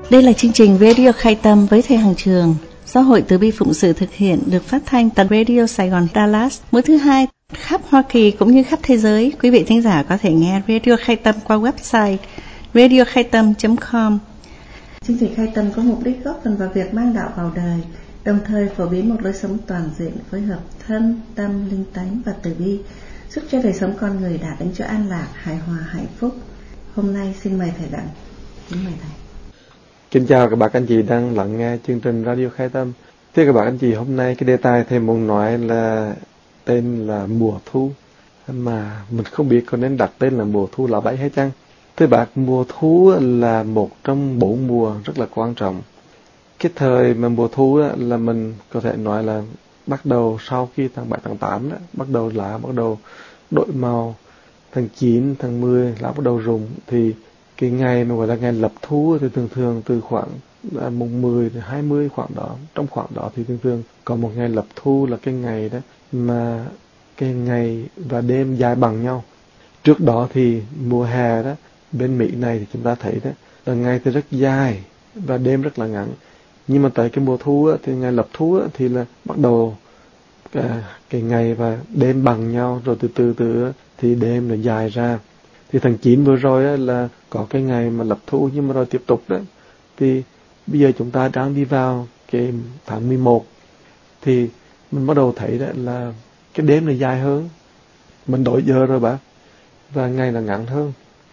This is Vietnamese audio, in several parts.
Đây là chương trình Radio Khai Tâm với Thầy Hằng Trường do Hội Từ Bi Phụng Sự thực hiện, được phát thanh tại Radio Sài Gòn Dallas mỗi thứ hai khắp Hoa Kỳ cũng như khắp thế giới. Quý vị thính giả có thể nghe Radio Khai Tâm qua website radiokhaitam.com. Chương trình Khai Tâm có mục đích góp phần vào việc mang đạo vào đời, đồng thời phổ biến một lối sống toàn diện, phối hợp thân, tâm, linh tánh và từ bi, giúp cho đời sống con người đạt đến chỗ an lạc, hài hòa, hạnh phúc. Hôm nay xin mời Thầy Đặng. Kính mời Thầy. Kính chào các bạn anh chị đang lắng nghe chương trình Radio Khai Tâm. Thưa các bạn anh chị, hôm nay cái đề tài thầy muốn nói là tên là mùa thu, mà mình không biết có nên đặt tên là mùa thu là bẫy hay chăng. Thưa bạn, mùa thu là một trong 4 mùa rất là quan trọng. Cái thời mà mùa thu là mình có thể nói là bắt đầu sau khi tháng 7, tháng 8 đó, bắt đầu lá bắt đầu đổi màu, tháng 9, tháng 10 lá bắt đầu rụng. Thì cái ngày mà gọi là ngày lập thu thì thường từ khoảng mùng 10 đến 20 khoảng đó. Trong khoảng đó thì thường có một ngày lập thu là cái ngày đó mà cái ngày và đêm dài bằng nhau. Trước đó thì mùa hè đó, bên Mỹ này thì chúng ta thấy đó là ngày thì rất dài và đêm rất là ngắn. Nhưng mà tới cái mùa thu thì ngày lập thu thì là bắt đầu cái ngày và đêm bằng nhau, rồi từ từ thì đêm là dài ra. Thì tháng 9 vừa rồi là có cái ngày mà lập thu, nhưng mà rồi tiếp tục đó. Thì bây giờ chúng ta đang đi vào cái tháng 11 thì mình bắt đầu thấy đó là cái đêm này dài hơn. Mình đổi giờ rồi bạn, và ngày là ngắn hơn.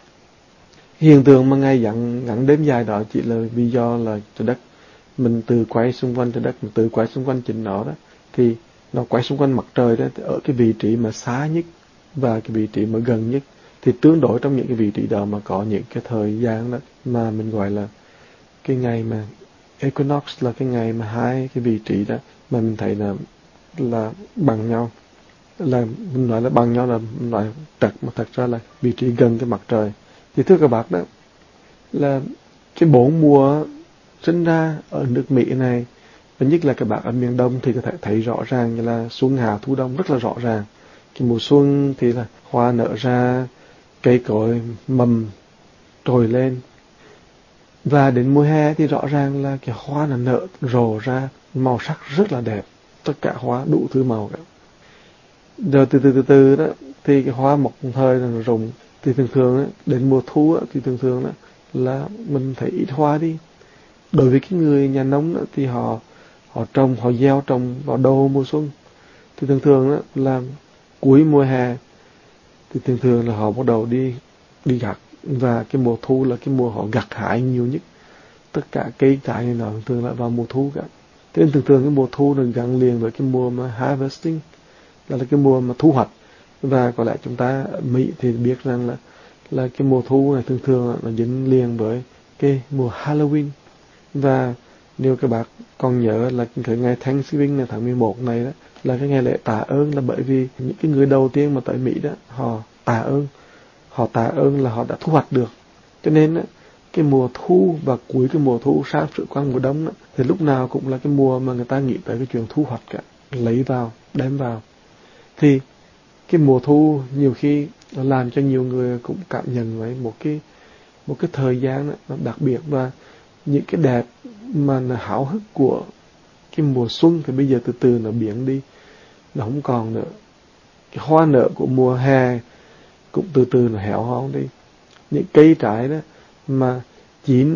Hiện tượng mà ngày ngắn đêm dài đó chỉ là vì do là trái đất mình tự quay xung quanh trái đất, mình tự quay xung quanh chính nó đó. Thì nó quay xung quanh mặt trời đó, ở cái vị trí mà xa nhất và cái vị trí mà gần nhất. Thì tương đối trong những cái vị trí đó mà có những cái thời gian đó mà mình gọi là cái ngày mà equinox, là cái ngày mà hai cái vị trí đó mà mình thấy là bằng nhau. Là mình nói là bằng nhau là mình nói trật, mà thật ra là vị trí gần cái mặt trời. Thì thưa các bạn đó, là cái 4 mùa sinh ra ở nước Mỹ này, và nhất là các bạn ở miền Đông thì có thể thấy rõ ràng như là xuân hạ thu đông rất là rõ ràng. Cái mùa xuân thì là hoa nở ra, cây cối mầm trồi lên. Và đến mùa hè thì rõ ràng là cái hoa là nở rộ ra, màu sắc rất là đẹp, tất cả hoa đủ thứ màu cả. Rồi từ đó thì cái hoa một thời là nó rụng. Thì thường đó, đến mùa thu thì thường đó là mình thấy ít hoa đi. Đối với cái người nhà nông đó, thì họ trồng, họ gieo trồng vào đầu mùa xuân. Thì thường đó là cuối mùa hè thì thường là họ bắt đầu đi gặt. Và cái mùa thu là cái mùa họ gặt hái nhiều nhất. Tất cả cây trái này nó thường là vào mùa thu cả. Thế nên thường cái mùa thu nó gắn liền với cái mùa mà harvesting, là cái mùa mà thu hoạch. Và có lẽ chúng ta ở Mỹ thì biết rằng là cái mùa thu này thường là dính liền với cái mùa Halloween. Và nếu các bạn còn nhớ là cái ngày Thanksgiving là tháng 11 này đó, là cái ngày lễ tạ ơn, là bởi vì những cái người đầu tiên mà tới Mỹ đó, họ tạ ơn là họ đã thu hoạch được. Cho nên đó, cái mùa thu và cuối cái mùa thu sang sự quan mùa đông đó, thì lúc nào cũng là cái mùa mà người ta nghĩ tới cái chuyện thu hoạch cả, lấy vào, đem vào. Thì cái mùa thu nhiều khi nó làm cho nhiều người cũng cảm nhận với một cái thời gian đó, nó đặc biệt. Và những cái đẹp mà nó háo hức của cái mùa xuân thì bây giờ từ nó biến đi, nó không còn nữa. Cái hoa nở của mùa hè cũng từ nó héo hon đi. Những cây trái đó mà chín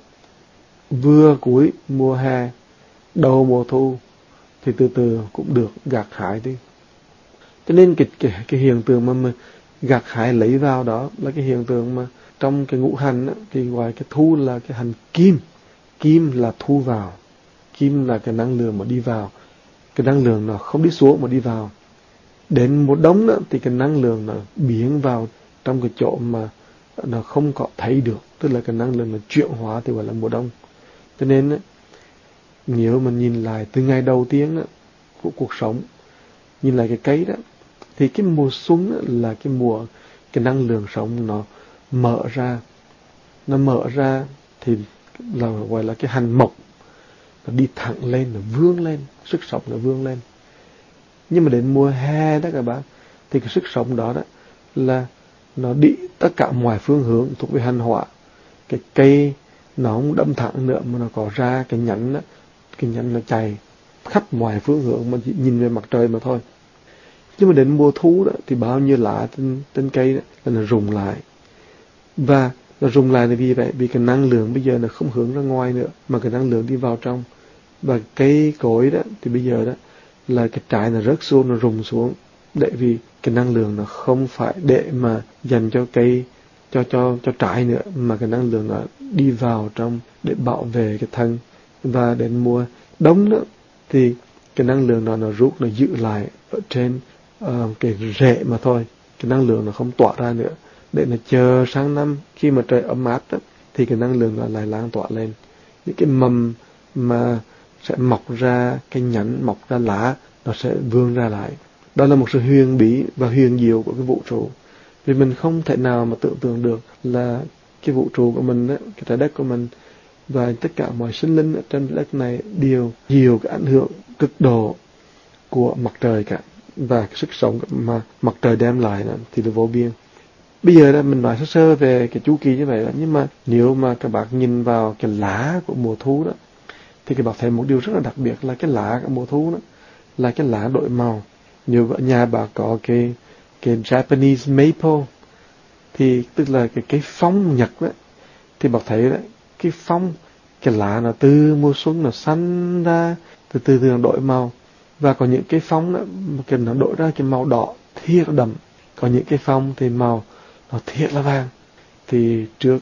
vừa cuối mùa hè đầu mùa thu thì từ cũng được gặt hái đi. Cho nên cái hiện tượng mà mình gặt hái lấy vào đó là cái hiện tượng mà trong cái ngũ hành đó, thì ngoài cái thu là cái hành kim. Kim là thu vào, kim là cái năng lượng mà đi vào, cái năng lượng nó không đi xuống mà đi vào. Đến mùa đông đó thì cái năng lượng nó biến vào trong cái chỗ mà nó không có thấy được, tức là cái năng lượng nó chuyển hóa thì gọi là mùa đông. Cho nên đó, nếu mà nhìn lại từ ngày đầu tiên đó, của cuộc sống, nhìn lại cái cây đó, thì cái mùa xuân đó là cái mùa cái năng lượng sống nó mở ra thì là gọi là cái hành mộc, nó đi thẳng lên, nó vươn lên, sức sống nó vươn lên. Nhưng mà đến mùa hè đó các bạn, thì cái sức sống đó là nó đi tất cả mọi phương hướng thuộc về hành hỏa. Cái cây nó không đâm thẳng nữa mà nó có ra cái nhánh đó, cái nhánh nó chạy khắp mọi phương hướng mà chỉ nhìn về mặt trời mà thôi. Nhưng mà đến mùa thu đó thì bao nhiêu lá trên cây đó là nó rụng lại. Và nó rụng lại là vì vậy, vì cái năng lượng bây giờ nó không hướng ra ngoài nữa mà cái năng lượng đi vào trong. Và cây cối đó thì bây giờ đó là cái trái nó rớt xuống, nó rụng xuống, để vì cái năng lượng nó không phải để mà dành cho cây, cho trái nữa, mà cái năng lượng nó đi vào trong để bảo vệ cái thân. Và đến mùa đông nữa thì cái năng lượng đó nó rút, nó giữ lại ở trên cái rễ mà thôi. Cái năng lượng nó không tỏa ra nữa, để nó chờ sang năm khi mà trời ấm áp đó, thì cái năng lượng nó lại lan tỏa lên. Những cái mầm mà sẽ mọc ra cái nhánh, mọc ra lá, nó sẽ vươn ra lại. Đó là một sự huyền bí và huyền diệu của cái vũ trụ. Vì mình không thể nào mà tưởng tượng được là cái vũ trụ của mình đó, cái trái đất của mình và tất cả mọi sinh linh ở trên đất này đều chịu cái ảnh hưởng cực độ của mặt trời cả. Và cái sức sống mà mặt trời đem lại đó, thì là vô biên. Bây giờ đó mình nói sơ sơ về cái chu kỳ như vậy đó, nhưng mà nếu mà các bạn nhìn vào cái lá của mùa thu đó, thì các bạn thấy một điều rất là đặc biệt là cái lá của mùa thu đó là cái lá đổi màu. Nếu ở nhà bà có cái Japanese maple, thì tức là cái phong Nhật đó, thì bạn thấy đó, cái phong, cái lá nó từ mùa xuân nó xanh ra, từ từ nó đổi màu. Và có những cái phong đó, cái nó đổi ra cái màu đỏ thiệt là đậm. Có những cái phong thì màu nó thiệt là vàng. Thì trước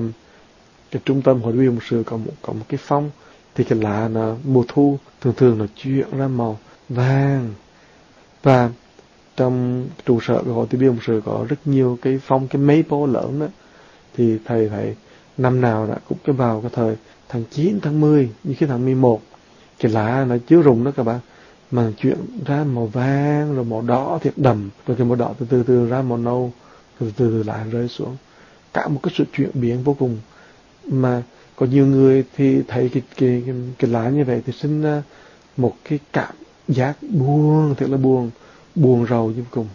cái trung tâm hội viên một sự có một cái phong, thì cái lá nó mùa thu thường thường nó chuyển ra màu vàng. Và trong trụ sở của hội viên một sự có rất nhiều cái phong, cái maple lớn đó, thì thầy thấy năm nào đã cũng cái vào cái thời tháng 9, tháng 10, như cái tháng 11, cái lá nó chưa rụng đó các bạn, mà chuyển ra màu vàng, rồi màu đỏ thiệt đậm, rồi cái màu đỏ từ từ ra màu nâu, từ từ lá rơi xuống. Cả một cái sự chuyển biến vô cùng. Mà có nhiều người thì thấy cái lá như vậy thì sinh ra một cái cảm giác buồn, thật là buồn rầu vô cùng.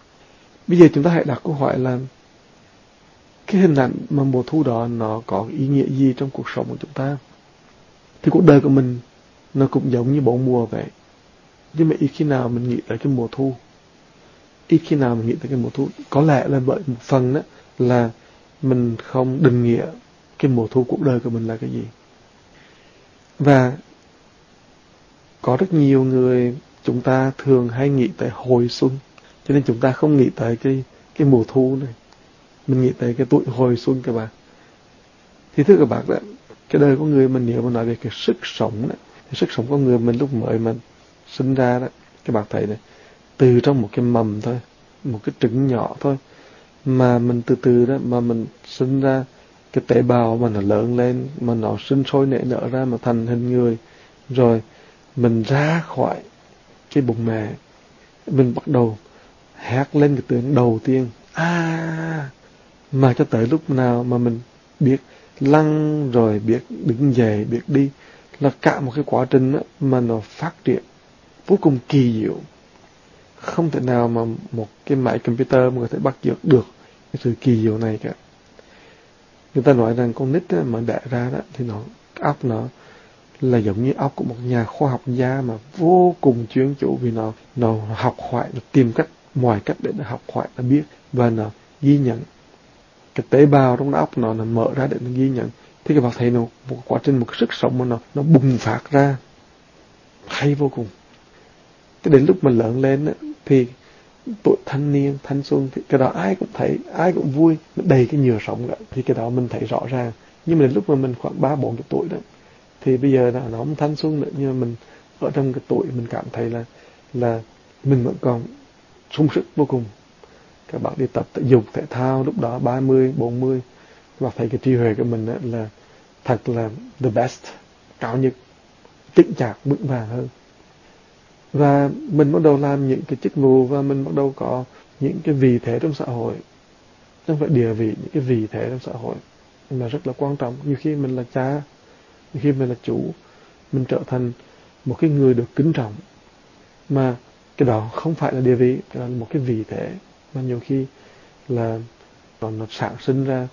Bây giờ chúng ta hãy đặt câu hỏi là cái hình ảnh mà mùa thu đó nó có ý nghĩa gì trong cuộc sống của chúng ta? Thì cuộc đời của mình nó cũng giống như bốn mùa vậy. Nhưng mà ít khi nào mình nghĩ tới cái mùa thu. Ít khi nào mình nghĩ tới cái mùa thu. Có lẽ là bởi một phần đó là mình không định nghĩa cái mùa thu cuộc đời của mình là cái gì. Và có rất nhiều người, chúng ta thường hay nghĩ tới hồi xuân, cho nên chúng ta không nghĩ tới cái mùa thu này. Mình nghĩ tới cái tuổi hồi xuân các bạn. Thì thưa các bạn đó, cái đời của người mình nếu mà nói về cái sức sống đó, thì sức sống của người mình lúc mới mình sinh ra đó, các bạn thấy này, từ trong một cái mầm thôi, một cái trứng nhỏ thôi, mà mình từ từ đó mà mình sinh ra cái tế bào mà nó lớn lên, mà nó sinh sôi nảy nở ra mà thành hình người, rồi mình ra khỏi cái bụng mẹ, mình bắt đầu hét lên cái tiếng đầu tiên mà cho tới lúc nào mà mình biết lăn, rồi biết đứng dậy, biết đi, là cả một cái quá trình đó mà nó phát triển vô cùng kỳ diệu. Không thể nào mà một cái máy computer mà có thể bắt chước được cái sự kỳ diệu này cả. Người ta nói rằng con nít đó, mà đẻ ra đó thì óc nó là giống như óc của một nhà khoa học gia mà vô cùng chuyên chủ, vì nó học hỏi, nó tìm mọi cách để nó học hỏi, nó biết và nó ghi nhận. Cái tế bào trong óc nó mở ra để nó ghi nhận. Thì các bạn thấy một quá trình, một cái sức sống mà nó bùng phát ra hay vô cùng. Cái đến lúc mà lớn lên đó, thì tuổi thanh niên, thanh xuân, thì cái đó ai cũng thấy, ai cũng vui, đầy cái nhựa sống đó, thì cái đó mình thấy rõ ràng. Nhưng mà đến lúc mà mình khoảng 3-4 tuổi đó, thì bây giờ nó không thanh xuân nữa, nhưng mà mình ở trong cái tuổi mình cảm thấy là mình vẫn còn sung sức vô cùng. Các bạn đi tập thể dục thể thao lúc đó 30, 40, các bạn thấy cái trí huệ của mình là thật là the best, cao nhất, chững chạc, vững vàng hơn. Và mình bắt đầu làm những cái chức vụ, và mình bắt đầu có những cái vị thế trong xã hội, không phải địa vị, những cái vị thế trong xã hội mà rất là quan trọng. Nhiều khi mình là cha, nhiều khi mình là chủ, mình trở thành một cái người được kính trọng, mà cái đó không phải là địa vị, cái đó là một cái vị thế mà nhiều khi là nó sản sinh ra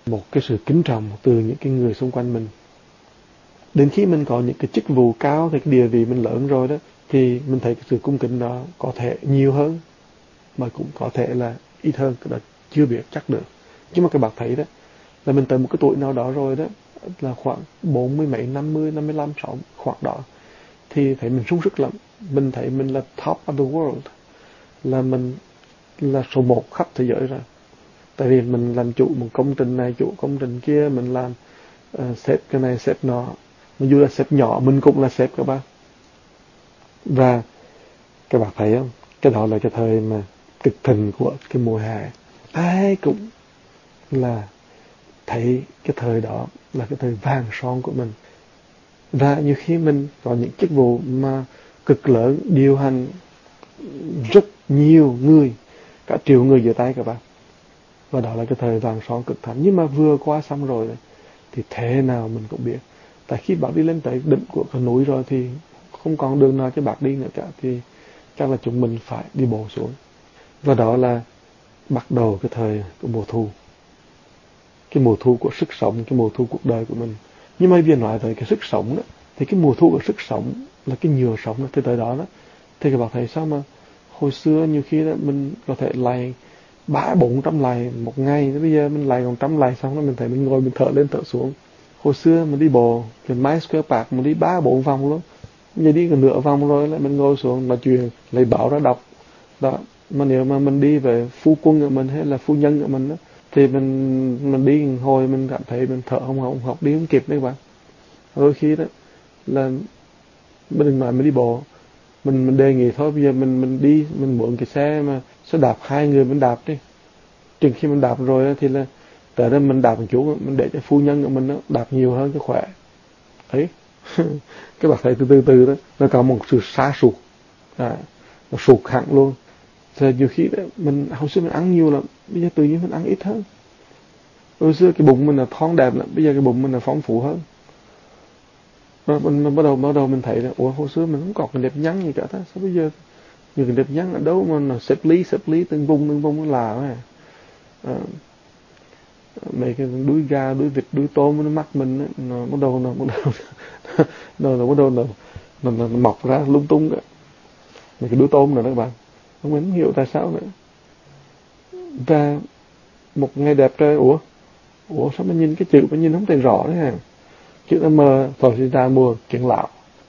một cái sự kính trọng từ những cái người xung quanh mình. Đến khi mình có những cái chức vụ cao thì cái địa vị mình lớn rồi đó, thì mình thấy cái sự cung kính đó có thể nhiều hơn mà cũng có thể là ít hơn, cái đó chưa biết chắc được. Nhưng mà các bạn thấy đó, là mình tới một cái tuổi nào đó rồi đó, là khoảng 40 mấy, 50, 55, 60 khoảng đó, thì thấy mình sung sức lắm. Mình thấy mình là top of the world, là mình là số 1 khắp thế giới rồi. Tại vì mình làm chủ một công trình này, chủ công trình kia, mình làm sếp cái này, sếp nọ. Mặc dù là sếp nhỏ, mình cũng là sếp các bạn. Và các bạn thấy không? Cái đó là cái thời mà cực thịnh của cái mùa hè. Ai cũng là thấy cái thời đó là cái thời vàng son của mình. Và nhiều khi mình có những chức vụ mà cực lớn, điều hành rất nhiều người, cả triệu người dưới tay các bạn. Và đó là cái thời vàng son cực thịnh. Nhưng mà vừa qua xong rồi thì thế nào mình cũng biết. Tại khi bạn đi lên tới đỉnh của cái núi rồi thì không còn đường nào cho bạn đi nữa cả, thì chắc là chúng mình phải đi bộ xuống. Và đó là bắt đầu cái thời của mùa thu. Cái mùa thu của sức sống, cái mùa thu cuộc đời của mình. Nhưng mà bây giờ nói về cái sức sống đó, thì cái mùa thu của sức sống là cái nhựa sống đó, từ tới đó đó. Thì các bạn thấy sao mà hồi xưa nhiều khi đó mình có thể lày 300-400 lày một ngày, bây giờ mình lày 100 lày xong đó mình thấy mình ngồi mình thở lên thở xuống. Hồi xưa mình đi bộ cái Mai Square Park mình đi 3-4 vòng luôn, giờ đi còn nửa vòng rồi lại mình ngồi xuống nói chuyện, lấy báo ra đọc đó. Mà nếu mà mình đi về phu quân của mình hay là phu nhân của mình đó, thì mình đi hồi mình cảm thấy mình thở không học đi không kịp đấy các bạn. Đôi khi đó là mình đừng nói mình đi bộ, mình đề nghị thôi, bây giờ mình đi, mình mượn cái xe mà xe đạp 2 người mình đạp đi. Chừng khi mình đạp rồi thì là tới đó mình đạp một chút, mình để cho phu nhân của mình đó, đạp nhiều hơn cho khỏe. Ấy các bạn thấy từ đó nó có một sự sa sút, nó sụt hẳn luôn. Rồi nhiều khi đó mình hồi xưa mình ăn nhiều lắm, bây giờ tự nhiên mình ăn ít hơn. Hồi xưa cái bụng mình là thon đẹp lắm, bây giờ cái bụng mình là phong phú hơn. Mình bắt đầu mình thấy là ủa hồi xưa mình không còn cái đẹp nhăn gì cả, sao bây giờ những cái đẹp nhăn ở đâu mà nó xếp lý từng vùng nó là ấy. Mấy cái đuôi gà, đuôi vịt, đuôi tôm nó mắt mình ấy, nó bắt đầu nó mọc ra lung tung đó. Mấy cái đuôi tôm này đó các bạn, không hiểu tại sao nữa. Và một ngày đẹp trời, ủa sao mình nhìn cái chữ mình nhìn không thấy rõ đấy hả? Chữ nó mờ, rồi sinh ra mùa kiện lão.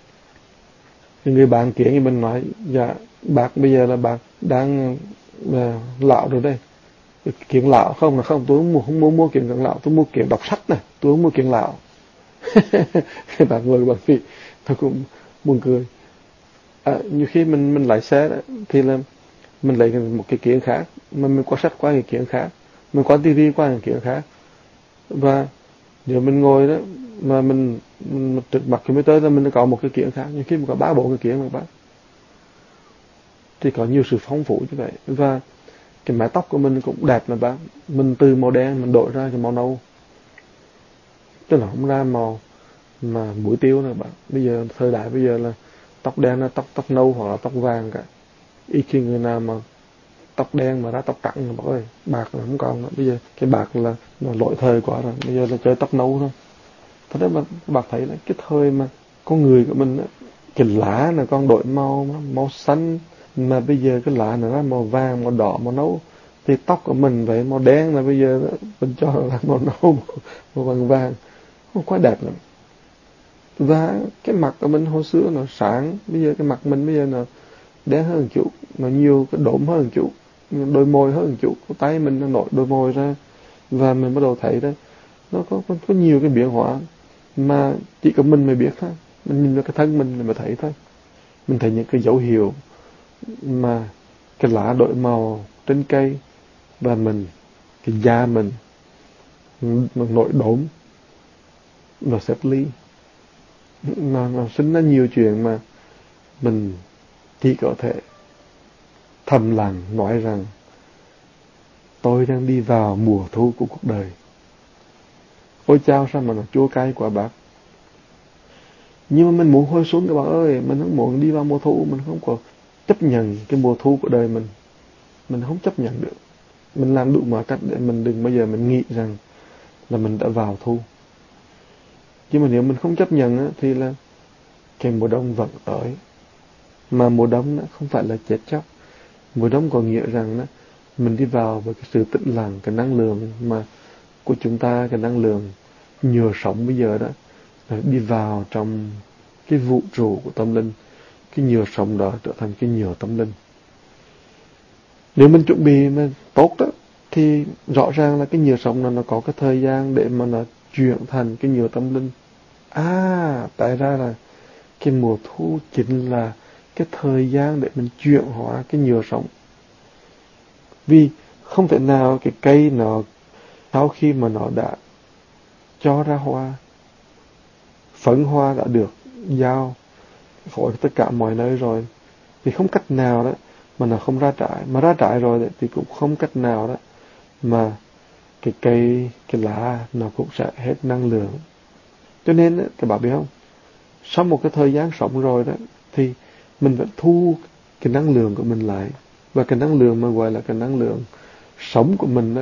Thì người bạn kia như mình nói, dạ bác bây giờ là bác đang lão rồi đây. Kiện lão không là không, tôi không mua kiện lão, tôi mua kiện đọc sách này, tôi không mua kiện lão. Bạn ngồi bạn vị, tôi cũng buồn cười. Nhiều khi mình lái xe đó, thì là mình lấy một cái kiện khác, mà mình có sách qua cái kiện khác, mình có tivi qua cái kiện khác. Và nếu mình ngồi đó mà mình trực mặt computer là mình có một cái kiện khác, nhưng khi mình có 3-4 cái kiện mà bác, thì có nhiều sự phong phú như vậy. Và cái mái tóc của mình cũng đẹp là bác, mình từ màu đen mình đổi ra cái màu nâu, tức là không ra màu mà mũi tiêu nữa bạn. Bây giờ thời đại bây giờ là tóc đen là tóc nâu hoặc là tóc vàng cả. Ít khi người nào mà tóc đen mà ra tóc trắng rồi bác ơi, bạc là không còn nữa. Bây giờ cái bạc là lỗi thời quá rồi, bây giờ là chơi tóc nâu thôi. Thật ra mà bác thấy là cái thời mà con người của mình á, cái lá là con đổi màu xanh, mà bây giờ cái lá nó ra màu vàng, màu đỏ, màu nâu, thì tóc của mình vậy màu đen là bây giờ đó, mình cho là màu nâu, màu vàng vàng, không quá đẹp lắm. Và cái mặt của mình hồi xưa nó sáng, bây giờ cái mặt mình bây giờ nó đen hơn một chút, nó nhiều cái đốm hơn một chút, đôi môi hơn một chút, cái tay mình nó nổi đôi môi ra, và mình bắt đầu thấy đó, nó có nhiều cái biến hóa mà chỉ có mình mới biết thôi. Mình nhìn vào cái thân mình mới thấy thôi. Mình thấy những cái dấu hiệu mà cái lá đổi màu trên cây, và cái da mình nó nổi đốm, nó xếp ly, nó sinh ra nhiều chuyện mà mình chỉ có thể thầm lặng nói rằng tôi đang đi vào mùa thu của cuộc đời. Ôi chao, sao mà nó chua cay quá bác. Nhưng mà mình muốn hôi xuống các bạn ơi, mình không muốn đi vào mùa thu, mình không có chấp nhận cái mùa thu của đời mình không chấp nhận được. Mình làm đủ mọi cách để mình đừng bao giờ mình nghĩ rằng là mình đã vào thu. Nhưng mà nếu mình không chấp nhận á, thì là cái mùa đông vẫn tới. Mà mùa đông không phải là chết chóc. Mùa đông có nghĩa rằng mình đi vào với cái sự tĩnh lặng, cái năng lượng mà của chúng ta, cái năng lượng nhựa sống bây giờ đó, là đi vào trong cái vũ trụ của tâm linh. Cái nhựa sống đó trở thành cái nhựa tâm linh. Nếu mình chuẩn bị mà tốt đó, thì rõ ràng là cái nhựa sống này nó có cái thời gian để mà nó chuyển thành cái nhựa tâm linh. Tại ra là cái mùa thu chính là cái thời gian để mình chuyển hóa cái nhựa sống. Vì không thể nào cái cây nó sau khi mà nó đã cho ra hoa, phấn hoa đã được giao phối tất cả mọi nơi rồi, thì không cách nào đó mà nó không ra trái. Mà ra trái rồi đấy, thì cũng không cách nào đó mà cái cây, cái lá nó cũng sẽ hết năng lượng. Cho nên các bạn biết không, sau một cái thời gian sống rồi đó, thì mình vẫn thu cái năng lượng của mình lại. Và cái năng lượng mà gọi là cái năng lượng sống của mình đó,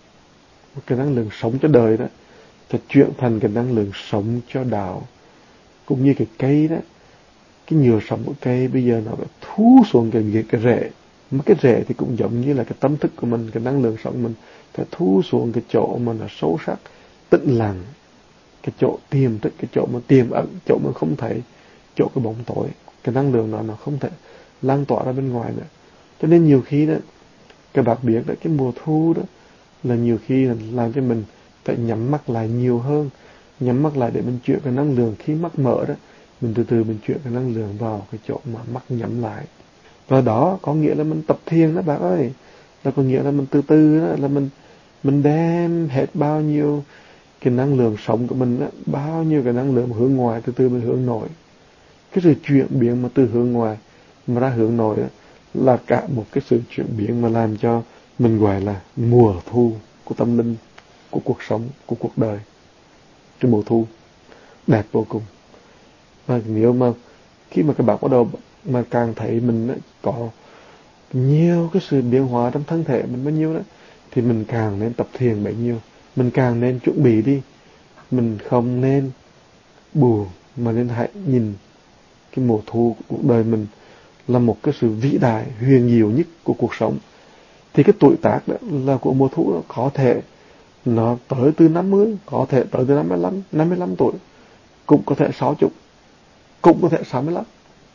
cái năng lượng sống cho đời đó, sẽ chuyển thành cái năng lượng sống cho đạo. Cũng như cái cây đó, cái nhựa sống của cây bây giờ nó đã thu xuống cái rễ. Mà cái rễ thì cũng giống như là cái tâm thức của mình, cái năng lượng sống của mình phải thu xuống cái chỗ mà nó sâu sắc, tĩnh lặng, cái chỗ tiềm thức, cái chỗ mà tiềm ẩn, chỗ mà không thấy, chỗ cái bóng tối. Cái năng lượng đó nó không thể lan tỏa ra bên ngoài nữa. Cho nên nhiều khi đó, các bạn biết đó, cái mùa thu đó là nhiều khi là làm cho mình phải nhắm mắt lại nhiều hơn, nhắm mắt lại để mình chuyển cái năng lượng. Khi mắt mở đó, mình từ từ mình chuyển cái năng lượng vào cái chỗ mà mắt nhắm lại. Và đó có nghĩa là mình tập thiền đó bạn ơi, là có nghĩa là mình từ từ đó, là mình đem hết bao nhiêu cái năng lượng sống của mình đó, bao nhiêu cái năng lượng hướng ngoài, từ từ mình hướng nội. Cái sự chuyển biến mà từ hướng ngoài mà ra hướng nội đó, là cả một cái sự chuyển biến mà làm cho mình gọi là mùa thu của tâm linh, của cuộc sống, của cuộc đời. Cái mùa thu đẹp vô cùng. Và nếu mà khi mà các bạn bắt đầu mà càng thấy mình có nhiều cái sự biến hóa trong thân thể mình bao nhiêu đó, thì mình càng nên tập thiền bấy nhiêu. Mình càng nên chuẩn bị đi. Mình không nên buồn, mà nên hãy nhìn cái mùa thu của cuộc đời mình là một cái sự vĩ đại, huyền diệu nhất của cuộc sống. Thì cái tuổi tác đó là của mùa thu đó, có thể nó tới từ 50, có thể tới từ 55 tuổi, cũng có thể 60, cũng có thể 65,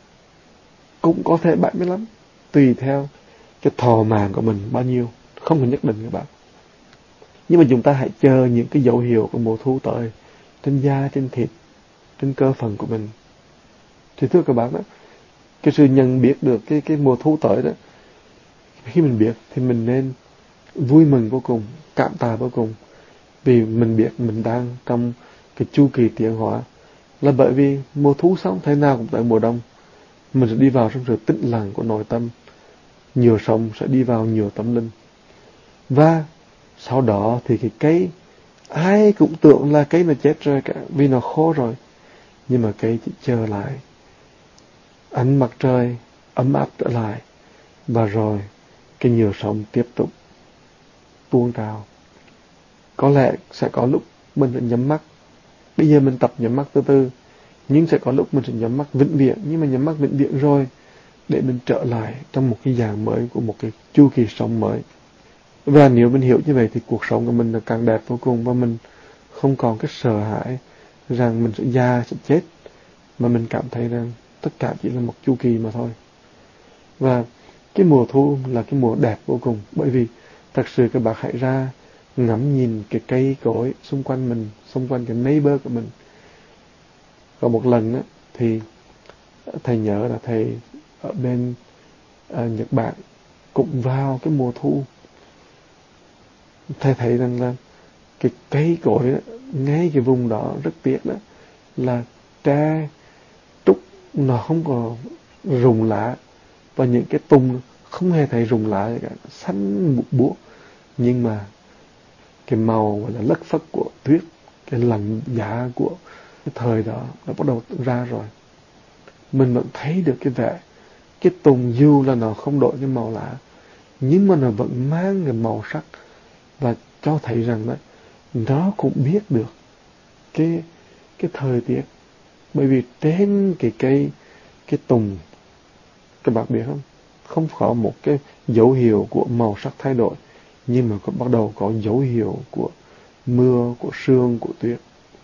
cũng có thể 75, tùy theo cái thọ mạng của mình bao nhiêu, không có nhất định các bạn. Nhưng mà chúng ta hãy chờ những cái dấu hiệu của mùa thu tới trên da, trên thịt, trên cơ phận của mình. Thì thưa các bạn đó, cái sự nhận biết được cái mùa thu tới đó, khi mình biết thì mình nên vui mừng vô cùng, cảm tạ vô cùng, vì mình biết mình đang trong cái chu kỳ tiến hóa. Là bởi vì mùa thu xong thế nào cũng tới mùa đông, mình sẽ đi vào trong sự tĩnh lặng của nội tâm, nhiều sống sẽ đi vào nhiều tâm linh. Và sau đó thì cái cây, ai cũng tưởng là cây nó chết rồi cả, vì nó khô rồi. Nhưng mà cây chỉ chờ lại ánh mặt trời ấm áp trở lại, và rồi cái nhiều sống tiếp tục tuôn trào. Có lẽ sẽ có lúc mình phải nhắm mắt. Bây giờ mình tập nhắm mắt từ từ, nhưng sẽ có lúc mình sẽ nhắm mắt vĩnh viễn. Nhưng mà nhắm mắt vĩnh viễn rồi, để mình trở lại trong một cái dạng mới của một cái chu kỳ sống mới. Và nếu mình hiểu như vậy thì cuộc sống của mình là càng đẹp vô cùng, và mình không còn cái sợ hãi rằng mình sẽ già, sẽ chết, mà mình cảm thấy rằng tất cả chỉ là một chu kỳ mà thôi. Và cái mùa thu là cái mùa đẹp vô cùng, bởi vì thật sự các bạn hãy ra ngắm nhìn cái cây cối xung quanh mình, xung quanh cái neighbor của mình. Có một lần á, thì thầy nhớ là thầy ở bên Nhật Bản, cũng vào cái mùa thu. Thầy thấy rằng là cái cây cối đó, ngay cái vùng đó rất tiếc đó, là tre trúc nó không có rụng lá, và những cái tung không hề thấy rụng lá gì cả, xanh bụi buốt. Nhưng mà cái màu gọi là lất phất của tuyết, cái lạnh giá của cái thời đó nó bắt đầu ra rồi. Mình vẫn thấy được cái vẻ cái tùng, dù là nó không đổi cái màu lá, nhưng mà nó vẫn mang cái màu sắc, và cho thấy rằng đó nó cũng biết được cái thời tiết. Bởi vì trên cái cây, cái tùng, các bạn biết không, không có một cái dấu hiệu của màu sắc thay đổi, nhưng mà bắt đầu có dấu hiệu của mưa, của sương, của tuyết.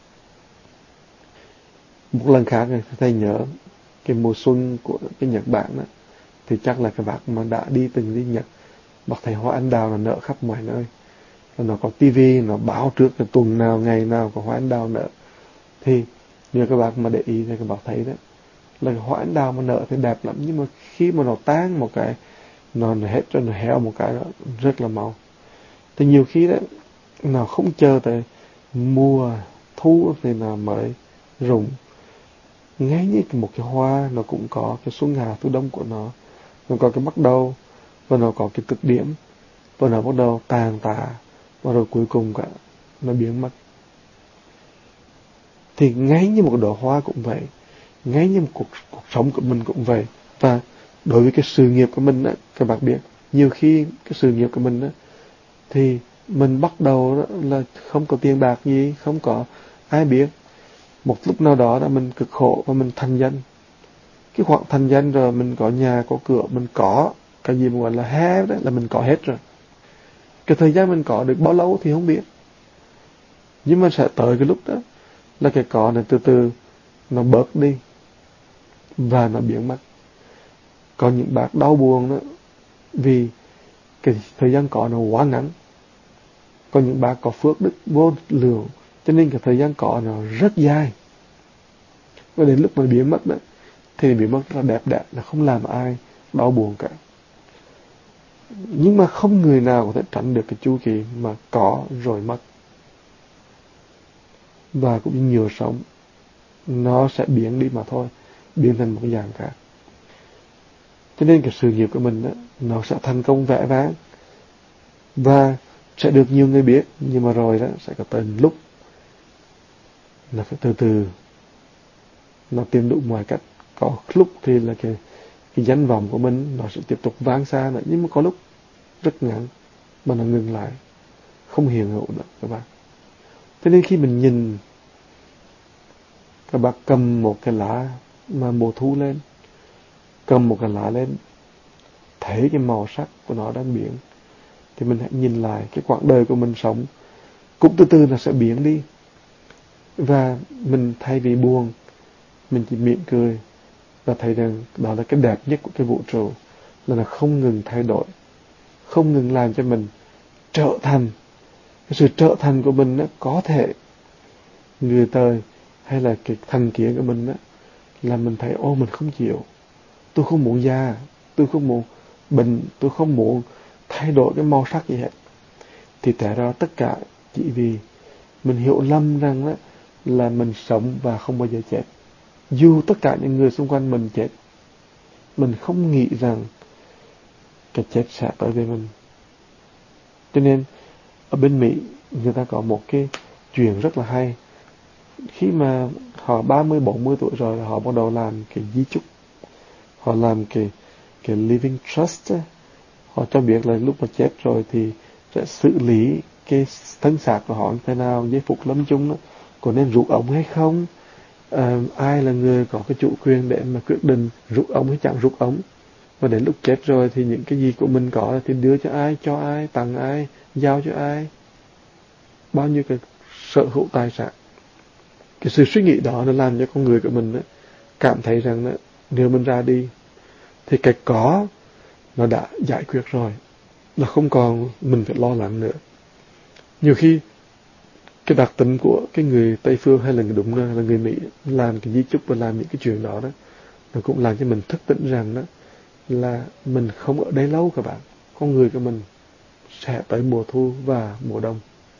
Một lần khác thầy nhớ cái mùa xuân của cái Nhật Bản đó, thì chắc là các bạn mà đã từng đi Nhật, bác thấy hoa anh đào là nở khắp mọi nơi. Nó có tivi nó báo trước là tuần nào ngày nào có hoa anh đào nở. Thì như các bạn mà để ý thì các bạn thấy đó là hoa anh đào mà nở thì đẹp lắm, nhưng mà khi mà nó tán một cái, nó hết rồi, nó héo một cái đó rất là mau. Thì nhiều khi đó nó không chờ tới mùa thu thì nó mới rụng. Ngay như một cái hoa nó cũng có cái xuân hạ thu đông của nó có cái bắt đầu và nó có cái cực điểm, và nó bắt đầu tàn tạ, và rồi cuối cùng cả nó biến mất. Thì ngay như một đóa hoa cũng vậy, ngay như một cuộc sống của mình cũng vậy. Và đối với cái sự nghiệp của mình á, các bạn biết, nhiều khi cái sự nghiệp của mình á, thì mình bắt đầu đó là không có tiền bạc gì, không có ai biết. Một lúc nào đó là mình cực khổ và mình thành danh. Cái khoảng thành danh rồi mình có nhà, có cửa, mình có cái gì mà gọi là have đấy, là mình có hết rồi. Cái thời gian mình có được bao lâu thì không biết. Nhưng mà sẽ tới cái lúc đó là cái có này từ từ nó bớt đi và nó biến mất. Có những bác đau buồn đó vì cái thời gian có nó quá ngắn. Có những bác có phước đức vô lượng, cho nên cái thời gian có nó rất dài. Và đến lúc mà biến mất đó thì biến mất rất là đẹp đẽ, là không làm ai đau buồn cả. Nhưng mà không người nào có thể tránh được cái chu kỳ mà có rồi mất. Và cũng như nhựa sống, nó sẽ biến đi mà thôi, biến thành một cái dạng khác. Cho nên cái sự nghiệp của mình đó, nó sẽ thành công vẻ vang và sẽ được nhiều người biết, nhưng mà rồi đó sẽ có tới lúc là phải từ từ nó tìm đủ mọi cách. Có lúc thì là cái danh vọng của mình nó sẽ tiếp tục vang xa nữa, nhưng mà có lúc rất ngắn mà nó ngừng lại, không hiện hữu nữa các bạn. Cho nên khi mình nhìn các bạn cầm một cái lá mà mùa thu lên, cầm một cái lá lên, thấy cái màu sắc của nó đang biến, thì mình hãy nhìn lại cái quãng đời của mình sống cũng từ từ nó sẽ biến đi. Và mình thay vì buồn, mình chỉ mỉm cười và thấy rằng đó là cái đẹp nhất của cái vũ trụ, là nó không ngừng thay đổi, không ngừng làm cho mình trở thành. Cái sự trở thành của mình đó, có thể người đời hay là cái thành kiến của mình đó, là mình thấy ô mình không chịu, tôi không muốn già, tôi không muốn bệnh, tôi không muốn thay đổi cái màu sắc gì hết. Thì tại ra tất cả chỉ vì mình hiểu lầm rằng đó là mình sống và không bao giờ chết. Dù tất cả những người xung quanh mình chết, mình không nghĩ rằng cái chết sẽ tới với mình. Cho nên ở bên Mỹ người ta có một cái chuyện rất là hay. Khi mà họ 30-40 tuổi rồi, họ bắt đầu làm cái di chúc, họ làm cái living trust ấy. Họ cho biết là lúc mà chết rồi thì sẽ xử lý cái thân xác của họ như thế nào, giây phút lâm chung đó, có nên rút ống hay không, ai là người có cái chủ quyền để mà quyết định rút ống hay chẳng rút ống. Và đến lúc chết rồi thì những cái gì của mình có thì đưa cho ai, tặng ai, giao cho ai, bao nhiêu cái sở hữu tài sản. Cái sự suy nghĩ đó nó làm cho con người của mình đó, cảm thấy rằng đó, nếu mình ra đi thì cái có nó đã giải quyết rồi, là không còn mình phải lo lắng nữa. Nhiều khi cái đặc tính của cái người Tây phương hay là đúng là người Mỹ làm cái di chúc và làm những cái chuyện đó đó, nó cũng làm cho mình thức tỉnh rằng đó là mình không ở đây lâu các bạn. Con người của mình sẽ tới mùa thu và mùa đông.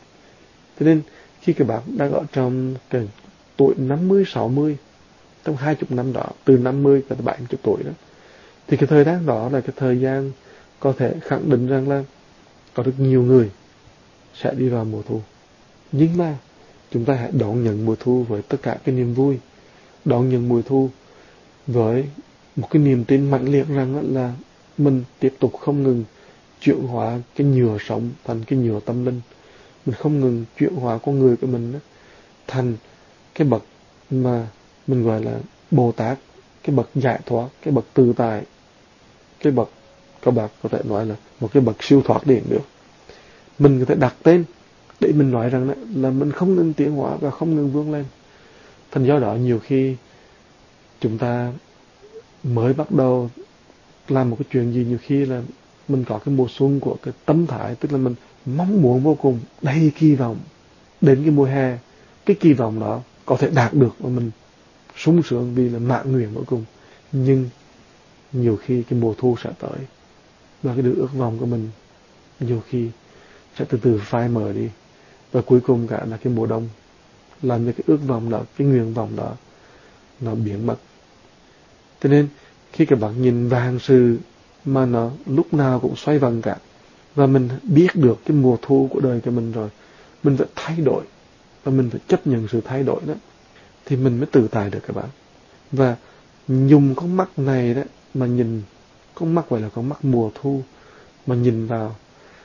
Cho nên khi các bạn đang ở trong cái tuổi 50-60, trong 20 năm đó, từ 50 tới 70 tuổi đó, thì cái thời gian đó là cái thời gian có thể khẳng định rằng là có rất nhiều người sẽ đi vào mùa thu. Nhưng mà chúng ta hãy đón nhận mùa thu với tất cả cái niềm vui, đón nhận mùa thu với một cái niềm tin mãnh liệt rằng là mình tiếp tục không ngừng chuyển hóa cái nhựa sống thành cái nhựa tâm linh, mình không ngừng chuyển hóa con người của mình đó, thành cái bậc mà mình gọi là Bồ Tát, cái bậc giải thoát, cái bậc tự tại, cái bậc các bạn có thể nói là một cái bậc siêu thoát điển được. Mình có thể đặt tên để mình nói rằng là mình không ngừng tiến hóa và không ngừng vươn lên. Thành do đó nhiều khi chúng ta mới bắt đầu làm một cái chuyện gì, nhiều khi là mình có cái mùa xuân của cái tâm thái, tức là mình mong muốn vô cùng, đầy kỳ vọng đến cái mùa hè, cái kỳ vọng đó có thể đạt được và mình sung sướng vì là mãn nguyện vô cùng. Nhưng nhiều khi cái mùa thu sẽ tới và cái điều ước vọng của mình nhiều khi sẽ từ từ phai mờ đi, và cuối cùng cả là cái mùa đông làm cho cái ước vọng đó, cái nguyện vọng đó nó biến mất. Cho nên khi các bạn nhìn vạn sự mà nó lúc nào cũng xoay vần cả, và mình biết được cái mùa thu của đời của mình rồi, mình phải thay đổi và mình phải chấp nhận sự thay đổi đó, thì mình mới tự tại được các bạn. Và dùng con mắt này đó mà nhìn, con mắt gọi là con mắt mùa thu mà nhìn vào,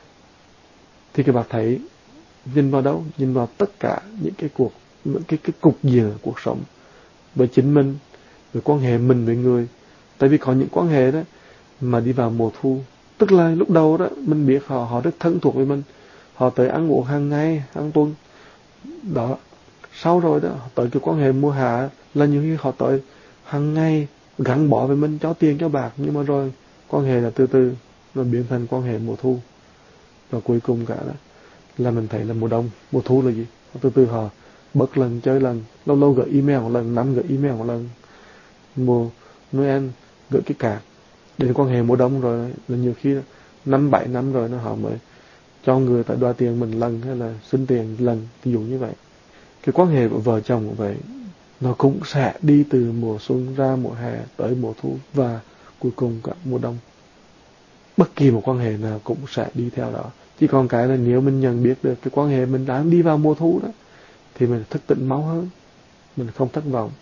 thì các bạn thấy nhìn vào đâu? Nhìn vào tất cả những cái cục diện cuộc sống, với chính mình, với quan hệ mình với người. Tại vì có những quan hệ đó mà đi vào mùa thu, tức là lúc đầu đó mình biết họ rất thân thuộc với mình, họ tới ăn uống hàng ngày, hàng tuần đó. Sau rồi đó tới cái quan hệ mùa hạ là nhiều khi họ tới hàng ngày gắn bó với mình, cho tiền cho bạc, nhưng mà rồi quan hệ là từ từ nó biến thành quan hệ mùa thu. Và cuối cùng cả đó là mình thấy là mùa đông. Mùa thu là gì? Từ từ họ bớt lần, chơi lần, lâu lâu gửi email một lần, năm gửi email một lần. Mùa Noel gửi cái card. Đến quan hệ mùa đông rồi là nhiều khi 5-7 năm rồi nó họ mới cho người ta đòi tiền mình lần, hay là xin tiền lần, ví dụ như vậy. Cái quan hệ của vợ chồng cũng vậy, nó cũng sẽ đi từ mùa xuân ra mùa hè tới mùa thu và cuối cùng cả mùa đông. Bất kỳ một quan hệ nào cũng sẽ đi theo đó. Chỉ còn cái là nếu mình nhận biết được cái quan hệ mình đang đi vào mùa thu đó, thì mình thức tỉnh máu hơn, mình không thất vọng.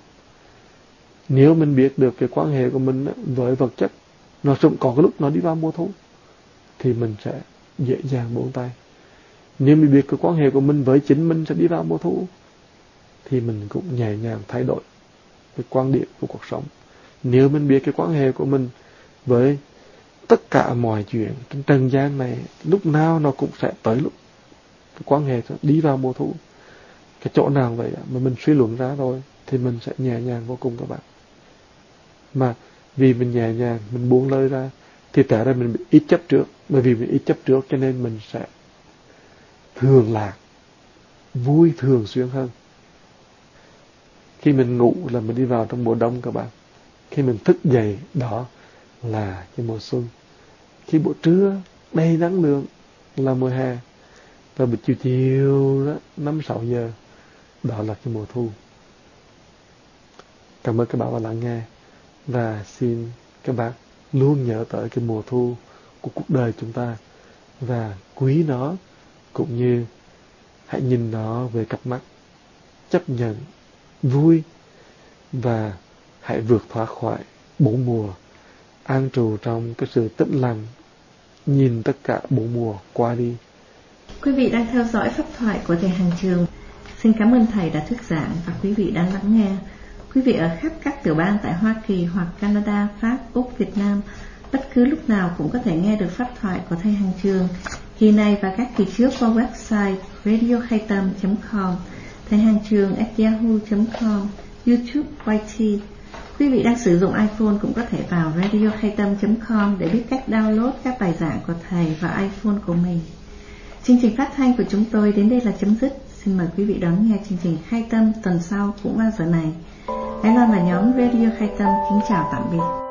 Nếu mình biết được cái quan hệ của mình đó, với vật chất nó cũng có cái lúc nó đi vào mùa thu, thì mình sẽ dễ dàng buông tay. Nếu mình biết cái quan hệ của mình với chính mình sẽ đi vào mùa thu, thì mình cũng nhẹ nhàng thay đổi cái quan điểm của cuộc sống. Nếu mình biết cái quan hệ của mình với tất cả mọi chuyện trên trần gian này, lúc nào nó cũng sẽ tới lúc cái quan hệ đi vào mùa thu, cái chỗ nào vậy mà mình suy luận ra rồi, thì mình sẽ nhẹ nhàng vô cùng các bạn. Mà vì mình nhẹ nhàng, mình buông lời ra, thì tại ra mình bị ít chấp trước. Bởi vì mình ít chấp trước cho nên mình sẽ thường lạc, vui thường xuyên hơn. Khi mình ngủ là mình đi vào trong mùa đông các bạn. Khi mình thức dậy đó là cái mùa xuân. Khi buổi trưa đầy năng lượng là mùa hè. Và buổi chiều chiều đó 5-6 giờ đó là cái mùa thu. Cảm ơn các bạn đã lắng nghe, và xin các bạn luôn nhớ tới cái mùa thu của cuộc đời chúng ta và quý nó, cũng như hãy nhìn nó với cặp mắt chấp nhận, vui, và hãy vượt thoát khỏi bốn mùa, an trù trong cái sự tĩnh lặng, nhìn tất cả bốn mùa qua đi. Quý vị đang theo dõi pháp thoại của thầy Hàng Trường. Xin cảm ơn thầy đã thuyết giảng và quý vị đang lắng nghe. Quý vị ở khắp các tiểu bang tại Hoa Kỳ hoặc Canada, Pháp, Úc, Việt Nam, bất cứ lúc nào cũng có thể nghe được pháp thoại của thầy Hàng Trường. Kỳ này và các kỳ trước qua website radiokhaitam.com, thầy Hàng Trường @yahoo.com, YouTube YT. Quý vị đang sử dụng iPhone cũng có thể vào radiokhaitam.com để biết cách download các bài giảng của thầy vào iPhone của mình. Chương trình phát thanh của chúng tôi đến đây là chấm dứt. Xin mời quý vị đón nghe chương trình Khai Tâm tuần sau cũng vào giờ này. Ái Loan và nhóm Radio Khai Tâm kính chào tạm biệt.